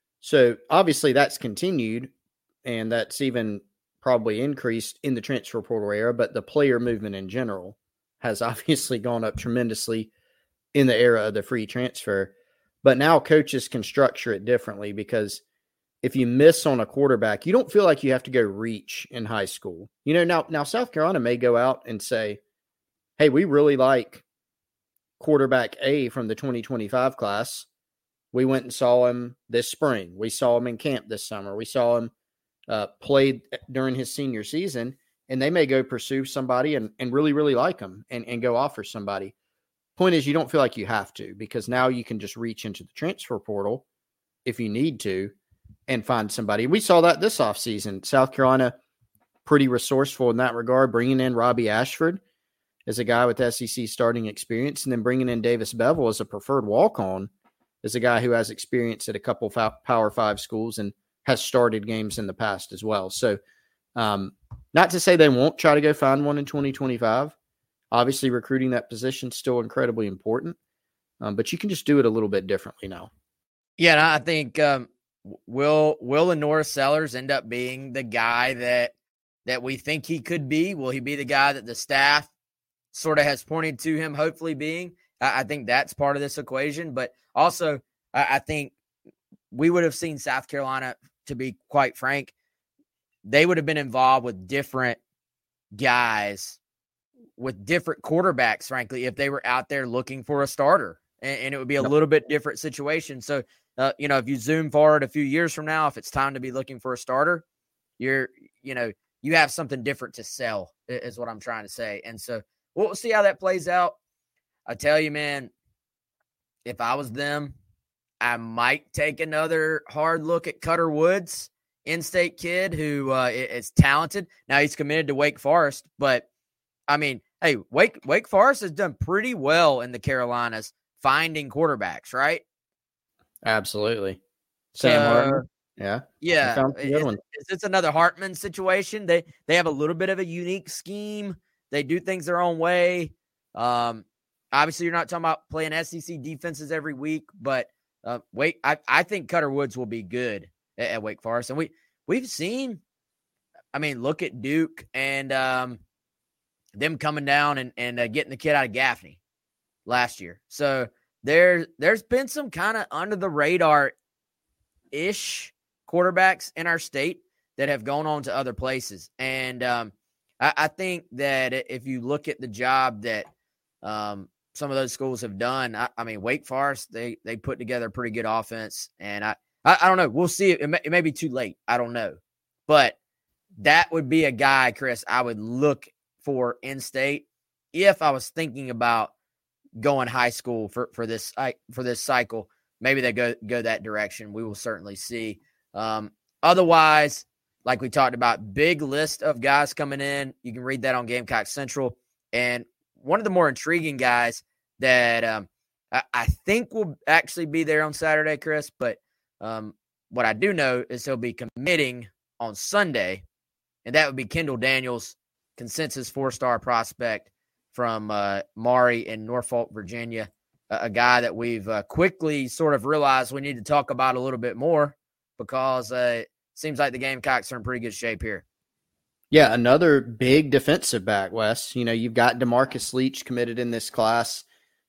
so obviously that's continued, and that's even probably increased in the transfer portal era, but the player movement in general has obviously gone up tremendously in the era of the free transfer. But now coaches can structure it differently because if you miss on a quarterback, you don't feel like you have to go reach in high school. You know, now, now South Carolina may go out and say, hey, we really like quarterback A from the twenty twenty-five class. We went and saw him this spring. We saw him in camp this summer. We saw him uh, played during his senior season, and they may go pursue somebody and, and really, really like him and, and go offer somebody. Point is, you don't feel like you have to because now you can just reach into the transfer portal if you need to and find somebody. We saw that this offseason. South Carolina, pretty resourceful in that regard, bringing in Robbie Ashford as a guy with S E C starting experience, and then bringing in Davis Bevel as a preferred walk-on, as a guy who has experience at a couple of Power Five schools and has started games in the past as well. So um, not to say they won't try to go find one in twenty twenty-five. Obviously, recruiting that position is still incredibly important, um, but you can just do it a little bit differently now. Yeah, and I think um, will will and Norris Sellers end up being the guy that that we think he could be? Will he be the guy that the staff sort of has pointed to him hopefully being? I, I think that's part of this equation, but also I, I think we would have seen South Carolina, to be quite frank, they would have been involved with different guys, with different quarterbacks, frankly, if they were out there looking for a starter. And, and it would be a Yep. little bit different situation. So, uh, you know, if you zoom forward a few years from now, if it's time to be looking for a starter, you're, you know, you have something different to sell, is what I'm trying to say. And so we'll see how that plays out. I tell you, man, if I was them, I might take another hard look at Cutter Woods, in-state kid who uh, is talented. Now he's committed to Wake Forest, but I mean, hey, Wake Wake Forest has done pretty well in the Carolinas finding quarterbacks, right? Absolutely. Sam So, Hartman. Yeah. Yeah, He found some good it's, ones. it's it's another Hartman situation. They they have a little bit of a unique scheme. They do things their own way. Um, obviously, you're not talking about playing S E C defenses every week, but uh, Wake, I, I think Cutter Woods will be good at, at Wake Forest, and we we've seen. I mean, look at Duke and um, them coming down and and uh, getting the kid out of Gaffney last year. So there there's been some kind of under the radar ish quarterbacks in our state that have gone on to other places. And um, I, I think that if you look at the job that um, some of those schools have done, I, I mean, Wake Forest, they they put together a pretty good offense. And I, I, I don't know. We'll see. It may, it may be too late. I don't know. But that would be a guy, Chris, I would look for in-state if I was thinking about going high school for, for this for this cycle. Maybe they go go that direction. We will certainly see. Um, otherwise, like we talked about, big list of guys coming in. You can read that on Gamecock Central. And one of the more intriguing guys that um, I, I think will actually be there on Saturday, Chris, but um, what I do know is he'll be committing on Sunday, and that would be Kendall Daniels, consensus four-star prospect from uh, Maury in Norfolk, Virginia. A guy that we've uh, quickly sort of realized we need to talk about a little bit more because uh, it seems like the Gamecocks are in pretty good shape here. Yeah, another big defensive back, Wes. You know, you've got DeMarcus Leach committed in this class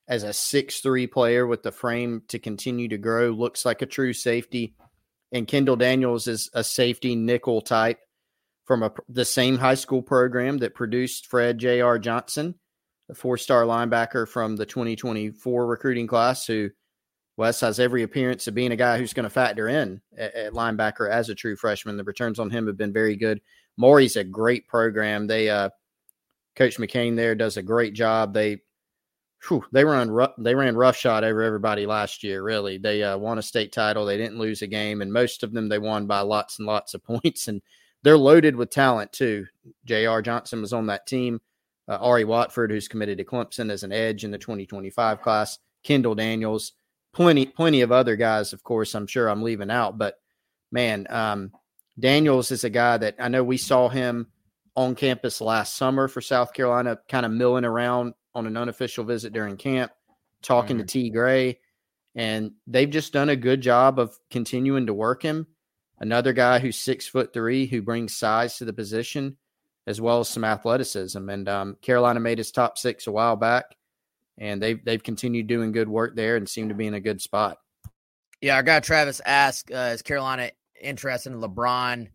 as a six three player with the frame to continue to grow, looks like a true safety. And Kendall Daniels is a safety nickel type from a, the same high school program that produced Fred J R. Johnson, a four-star linebacker from the twenty twenty-four recruiting class, who Wes has every appearance of being a guy who's going to factor in at, at linebacker as a true freshman. The returns on him have been very good. Maury's a great program. They, uh, Coach McCain there does a great job. They, whew, they run rough, they ran roughshod over everybody last year. Really, they uh, won a state title. They didn't lose a game, and most of them they won by lots and lots of points. And they're loaded with talent too. J R. Johnson was on that team. Uh, Ari Watford, who's committed to Clemson as an edge in the twenty twenty-five class. Kendall Daniels, plenty, plenty of other guys. Of course, I'm sure I'm leaving out, but man, um, Daniels is a guy that I know we saw him on campus last summer for South Carolina, kind of milling around on an unofficial visit during camp, talking mm-hmm. to T. Gray, and they've just done a good job of continuing to work him. Another guy who's six foot three, who brings size to the position, as well as some athleticism. And um, Carolina made his top six a while back, and they've, they've continued doing good work there and seem to be in a good spot. Yeah, our guy Travis asked, uh, is Carolina interested in LeBron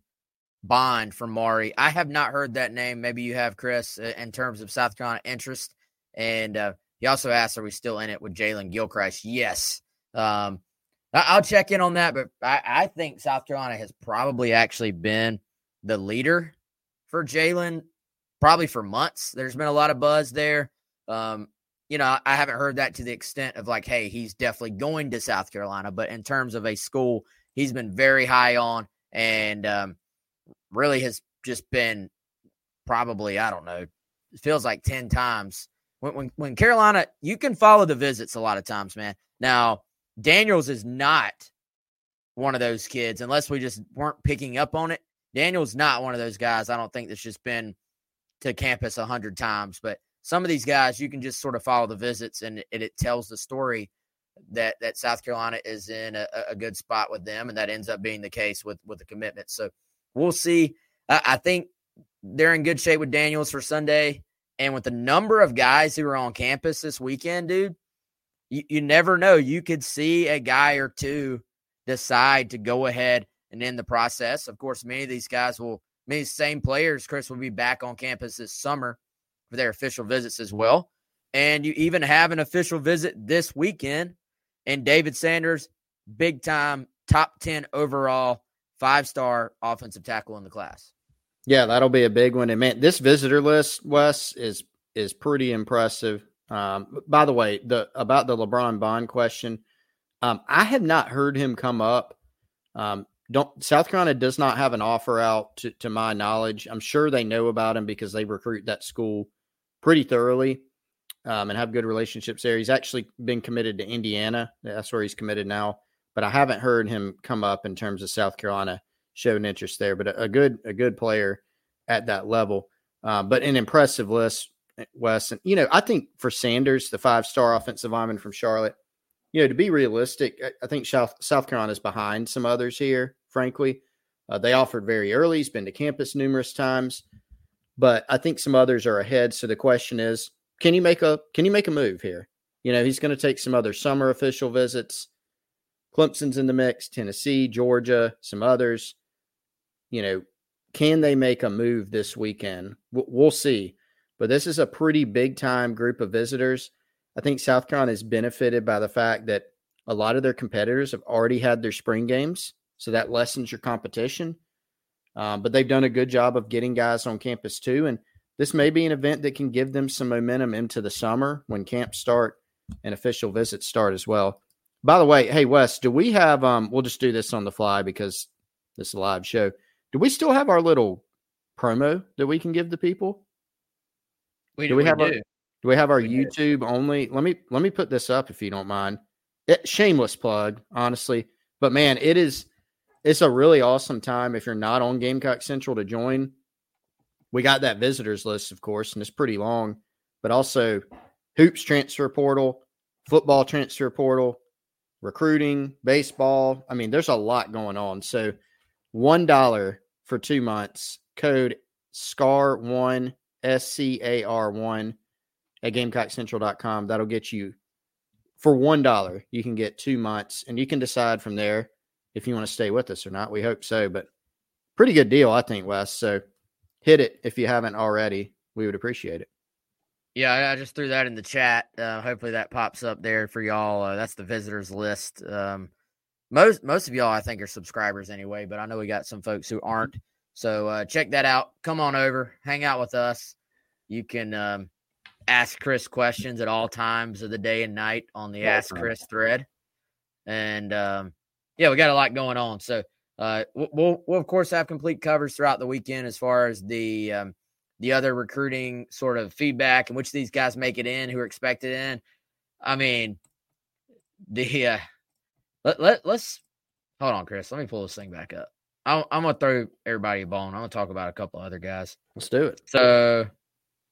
Bond from Maury? I have not heard that name. Maybe you have, Chris, uh, in terms of South Carolina interest. And uh, he also asked, are we still in it with Jalen Gilchrist? Yes. Um, I- I'll check in on that, but I-, I think South Carolina has probably actually been the leader for Jalen, probably for months. There's been a lot of buzz there. Um, you know, I haven't heard that to the extent of like, hey, he's definitely going to South Carolina. But in terms of a school, he's been very high on and um, really has just been probably, I don't know, it feels like ten times. When, when, when Carolina, you can follow the visits a lot of times, man. Now, Daniels is not one of those kids, unless we just weren't picking up on it. Daniel's not one of those guys, I don't think, that's just been to campus a hundred times. But some of these guys, you can just sort of follow the visits, and it, it tells the story that that South Carolina is in a, a good spot with them, and that ends up being the case with, with the commitment. So we'll see. I, I think they're in good shape with Daniels for Sunday. And with the number of guys who are on campus this weekend, dude, you, you never know. You could see a guy or two decide to go ahead and end the process. Of course, many of these guys will, many of the same players, Chris, will be back on campus this summer for their official visits as well. And you even have an official visit this weekend, and David Sanders, big time, top ten overall, five-star offensive tackle in the class. Yeah, that'll be a big one. And man, this visitor list, Wes, is is pretty impressive. Um, by the way, the about the LeBron Bond question, um, I have not heard him come up. Um, don't South Carolina does not have an offer out to, to my knowledge. I'm sure they know about him because they recruit that school pretty thoroughly um, and have good relationships there. He's actually been committed to Indiana. That's where he's committed now. But I haven't heard him come up in terms of South Carolina showing interest there. But a, a good a good player at that level. Uh, but an impressive list, Wes. And, you know, I think for Sanders, the five-star offensive lineman from Charlotte, you know, to be realistic, I, I think South, South Carolina is behind some others here, frankly. Uh, they offered very early. He's been to campus numerous times. But I think some others are ahead. So the question is, can you make a can you make a move here? You know, he's going to take some other summer official visits. Clemson's in the mix, Tennessee, Georgia, some others. You know, can they make a move this weekend? We'll see. But this is a pretty big-time group of visitors. I think South Carolina is benefited by the fact that a lot of their competitors have already had their spring games, so that lessens your competition. Um, but they've done a good job of getting guys on campus too, and this may be an event that can give them some momentum into the summer when camps start and official visits start as well. By the way, hey, Wes, do we have um, – we'll just do this on the fly because this is a live show. Do we still have our little promo that we can give the people? We do. We, we have do. Our, do we have our we YouTube do. only? Let me let me put this up if you don't mind. It, shameless plug, honestly. But, man, it is – it's a really awesome time if you're not on Gamecock Central to join. We got that visitors list, of course, and it's pretty long. But also hoops transfer portal, football transfer portal, recruiting, baseball. I mean, there's a lot going on. So one dollar for two months, code S C A R one, S C A R one at Gamecock Central dot com. That'll get you for one dollar, you can get two months, and you can decide from there if you want to stay with us or not. We hope so, but pretty good deal, I think, Wes. So hit it if you haven't already. We would appreciate it. Yeah, I just threw that in the chat. Uh, hopefully that pops up there for y'all. Uh, that's the visitors list. Um, most most of y'all, I think, are subscribers anyway, but I know we got some folks who aren't. So uh, check that out. Come on over. Hang out with us. You can um, ask Chris questions at all times of the day and night on the Ask Chris thread. And, um, yeah, we got a lot going on. So uh, we'll, we'll, of course, have complete coverage throughout the weekend as far as the um, the other recruiting sort of feedback and which these guys make it in, who are expected in. I mean, the uh, let, let, let's – hold on, Chris. Let me pull this thing back up. I'm, I'm going to throw everybody a bone. I'm going to talk about a couple other guys. Let's do it. So –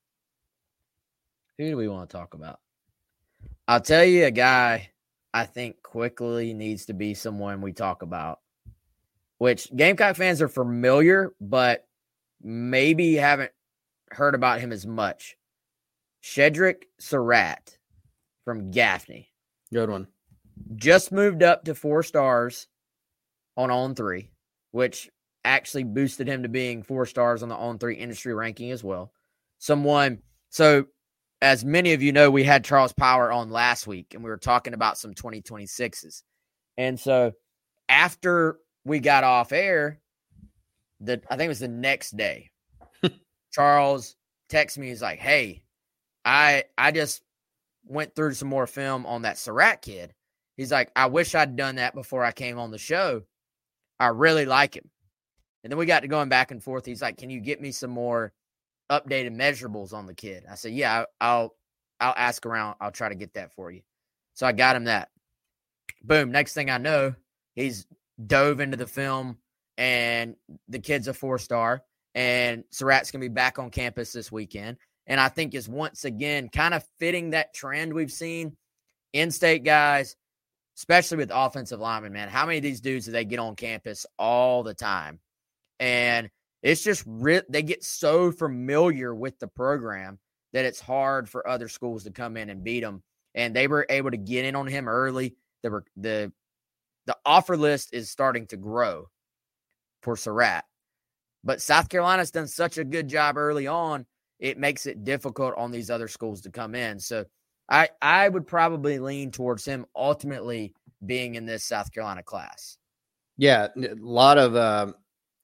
who do we want to talk about? I'll tell you a guy I think quickly needs to be someone we talk about, which Gamecock fans are familiar, but maybe haven't heard about him as much. Shedrick Surratt from Gaffney. Good one. Just moved up to four stars on On three, which actually boosted him to being four stars on the On three industry ranking as well. Someone, so as many of you know, we had Charles Power on last week, and we were talking about some twenty twenty-sixes. And so after we got off air, the I think it was the next day, Charles texted me. He's like, hey, I I just went through some more film on that Surratt kid. He's like, I wish I'd done that before I came on the show. I really like him. And then we got to going back and forth. He's like, can you get me some more updated measurables on the kid? I said, yeah, I'll I'll ask around. I'll try to get that for you. So I got him that. Boom. Next thing I know, he's dove into the film, and the kid's a four-star, and Surratt's going to be back on campus this weekend. And I think is once again kind of fitting that trend we've seen. In-state guys, especially with offensive linemen, man, how many of these dudes do they get on campus all the time? And it's just re- they get so familiar with the program that it's hard for other schools to come in and beat them. And they were able to get in on him early. The the the offer list is starting to grow for Surratt. But South Carolina's done such a good job early on, it makes it difficult on these other schools to come in. So I I would probably lean towards him ultimately being in this South Carolina class. Yeah, a lot of uh,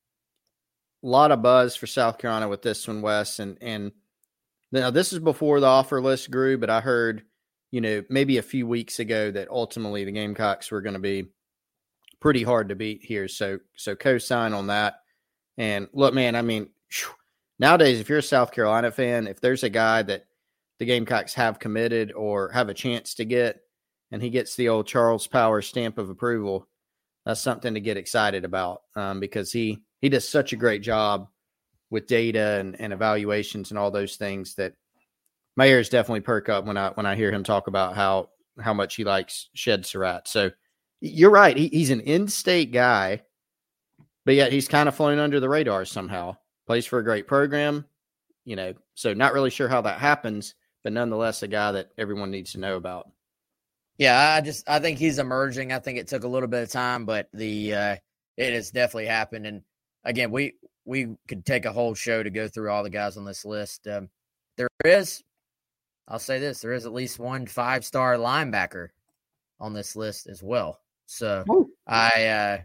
lot of buzz for South Carolina with this one, Wes, and and now this is before the offer list grew, but I heard, you know, maybe a few weeks ago that ultimately the Gamecocks were going to be pretty hard to beat here. So so co-sign on that. And look, man, I mean, whew, nowadays if you're a South Carolina fan, if there's a guy that the Gamecocks have committed or have a chance to get, and he gets the old Charles Power stamp of approval, that's something to get excited about, um, because he he does such a great job with data and, and evaluations and all those things that my ears definitely perk up when I when I hear him talk about how how much he likes Shed Surratt. So you're right, he, he's an in-state guy, but yet he's kind of flown under the radar somehow. Plays for a great program, you know. So not really sure how that happens, but nonetheless a guy that everyone needs to know about. Yeah, I just I think he's emerging. I think it took a little bit of time, but the uh, it has definitely happened. And again, we we could take a whole show to go through all the guys on this list. Um, there is, I'll say this, there is at least one five-star linebacker on this list as well. So Ooh. I uh,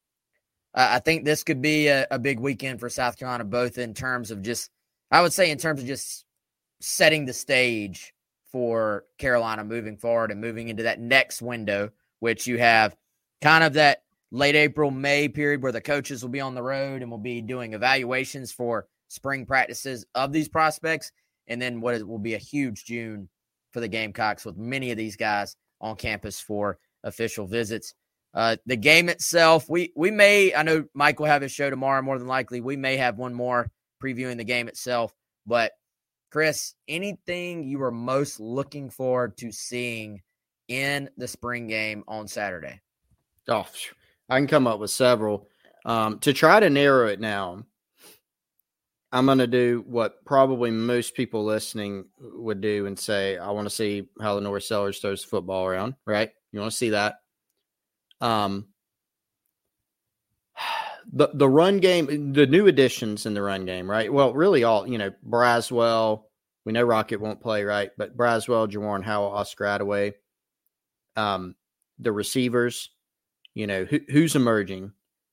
I think this could be a, a big weekend for South Carolina, both in terms of just, I would say in terms of just setting the stage for Carolina moving forward and moving into that next window, which you have kind of that late April, May period where the coaches will be on the road and will be doing evaluations for spring practices of these prospects. And then what is, will be a huge June for the Gamecocks with many of these guys on campus for official visits. Uh, the game itself, we we may, I know Mike will have his show tomorrow more than likely. We may have one more previewing the game itself. But, Chris, anything you are most looking forward to seeing in the spring game on Saturday? Oh, I can come up with several. Um, to try to narrow it down, I'm going to do what probably most people listening would do and say, I want to see how LaNorris Sellers throws the football around, right? You want to see that. Um, the the run game, the new additions in the run game, right? Well, really all, you know, Braswell, we know Rocket won't play, right? But Braswell, Jawan Howell, Oscar Attaway, um, the receivers, you know, who, who's emerging?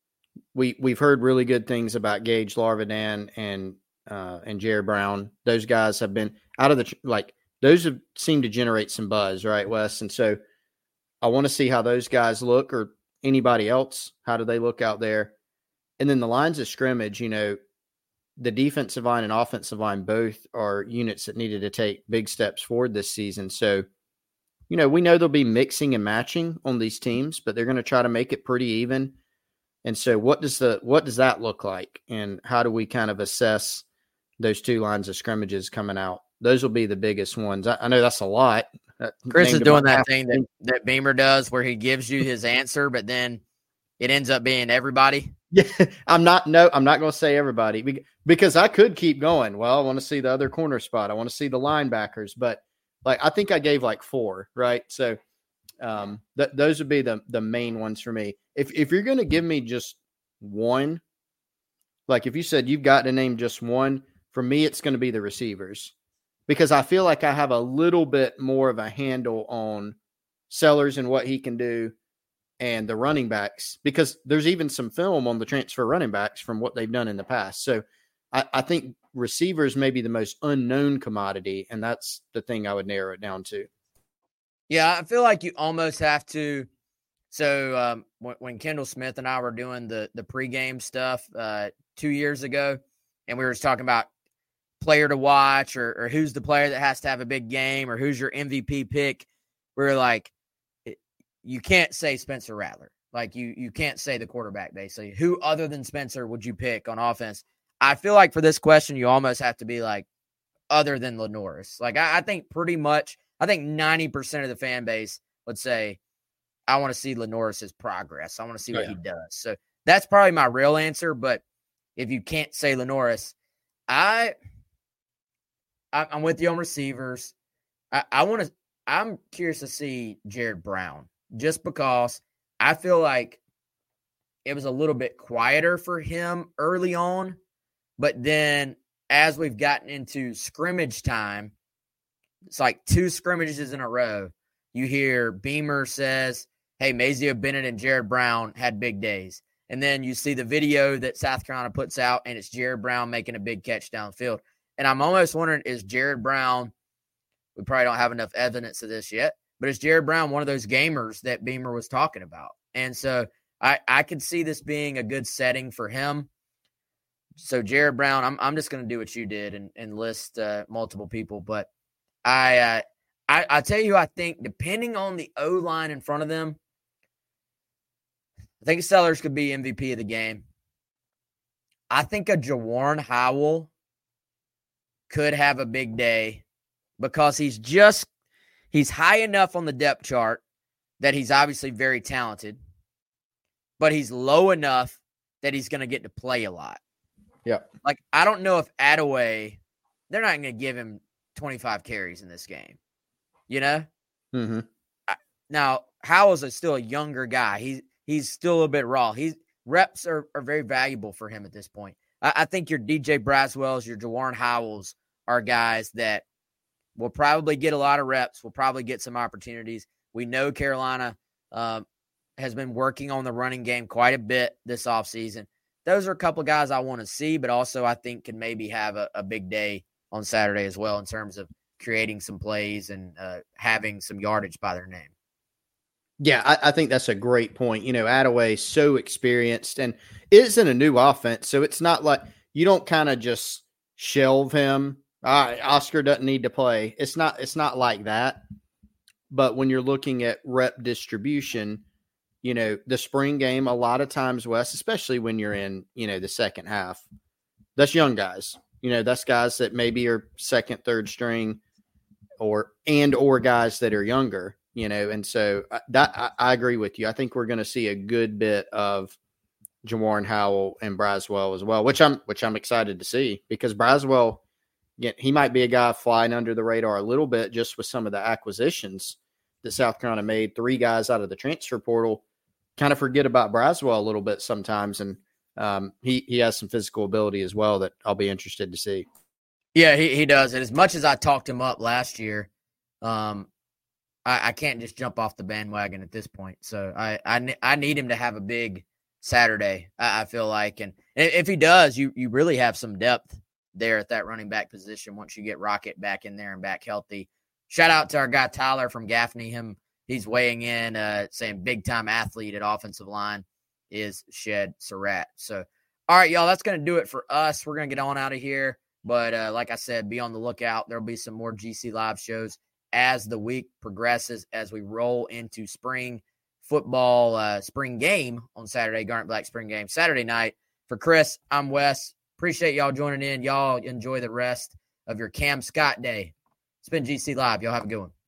We we've heard really good things about Gage Larvidan and uh, and Jared Brown. Those guys have been out of the like those have seemed to generate some buzz, right, Wes? And so I want to see how those guys look, or anybody else. How do they look out there? And then the lines of scrimmage, you know, the defensive line and offensive line both are units that needed to take big steps forward this season. So, you know, we know there'll be mixing and matching on these teams, but they're going to try to make it pretty even. And so what does the what does that look like? And how do we kind of assess those two lines of scrimmages coming out? Those will be the biggest ones. I, I know that's a lot. Chris is doing that thing that, that Beamer does where he gives you his answer, but then it ends up being everybody. Yeah, I'm not no, I'm not going to say everybody because I could keep going. Well, I want to see the other corner spot. I want to see the linebackers, but like I think I gave like four, right? So um, th- those would be the the main ones for me. If if you're going to give me just one, like if you said you've got to name just one, for me it's going to be the receivers because I feel like I have a little bit more of a handle on Sellers and what he can do. And the running backs, because there's even some film on the transfer running backs from what they've done in the past. So I, I think receivers may be the most unknown commodity, and that's the thing I would narrow it down to. Yeah, I feel like you almost have to. So um, when, when Kendall Smith and I were doing the the pregame stuff uh, two years ago, and we were just talking about player to watch or, or who's the player that has to have a big game or who's your M V P pick, we were like, you can't say Spencer Rattler. Like, you you can't say the quarterback, basically. Who other than Spencer would you pick on offense? I feel like for this question, you almost have to be like, other than LaNorris. Like, I, I think pretty much, I think ninety percent of the fan base would say, I want to see LaNorris's progress. I want to see what oh, yeah. he does. So that's probably my real answer. But if you can't say LaNorris, I, I I'm with you on receivers. I, I want to, I'm curious to see Jared Brown. Just because I feel like it was a little bit quieter for him early on. But then as we've gotten into scrimmage time, it's like two scrimmages in a row. You hear Beamer says, hey, Mazeo Bennett and Jared Brown had big days. And then you see the video that South Carolina puts out, and it's Jared Brown making a big catch downfield. And I'm almost wondering, is Jared Brown – we probably don't have enough evidence of this yet. But is Jared Brown one of those gamers that Beamer was talking about? And so I, I could see this being a good setting for him. So Jared Brown, I'm I'm just going to do what you did and, and list uh, multiple people. But I, uh, I I tell you who I think, depending on the O-line in front of them, I think Sellers could be M V P of the game. I think a Jawan Howell could have a big day because he's just He's high enough on the depth chart that he's obviously very talented, but he's low enough that he's going to get to play a lot. Yeah. Like, I don't know if Attaway, they're not going to give him twenty-five carries in this game, you know? Mm-hmm. Now, Howell's is still a younger guy. He's, he's still a little bit raw. He's reps are, are very valuable for him at this point. I, I think your D J Braswells, your Jawan Howells are guys that we'll probably get a lot of reps. We'll probably get some opportunities. We know Carolina um, has been working on the running game quite a bit this offseason. Those are a couple of guys I want to see, but also I think can maybe have a, a big day on Saturday as well in terms of creating some plays and uh, having some yardage by their name. Yeah, I, I think that's a great point. You know, Attaway is so experienced and it isn't a new offense, so it's not like you don't kind of just shelve him. All right, Oscar doesn't need to play. It's not it's not like that. But when you're looking at rep distribution, you know, the spring game, a lot of times, Wes, especially when you're in, you know, the second half, that's young guys. You know, that's guys that maybe are second, third string or and or guys that are younger, you know. And so that I, I agree with you. I think we're going to see a good bit of Jawarn Howell and Braswell as well, which I'm which I'm excited to see because Braswell, again, he might be a guy flying under the radar a little bit just with some of the acquisitions that South Carolina made. Three guys out of the transfer portal. Kind of forget about Braswell a little bit sometimes, and um, he he has some physical ability as well that I'll be interested to see. Yeah, he, he does. And as much as I talked him up last year, um, I, I can't just jump off the bandwagon at this point. So I I, I need him to have a big Saturday, I, I feel like. And if he does, you you really have some depth there at that running back position once you get Rocket back in there and back healthy. Shout out to our guy Tyler from Gaffney. Him, he's weighing in, uh, saying big-time athlete at offensive line is Shed Surratt. So, all right, y'all, that's going to do it for us. We're going to get on out of here. But uh, like I said, be on the lookout. There'll be some more G C Live shows as the week progresses, as we roll into spring football, uh, spring game on Saturday, Garnet Black spring game Saturday night. For Chris, I'm Wes. Appreciate y'all joining in. Y'all enjoy the rest of your Cam Scott day. It's been G C Live. Y'all have a good one.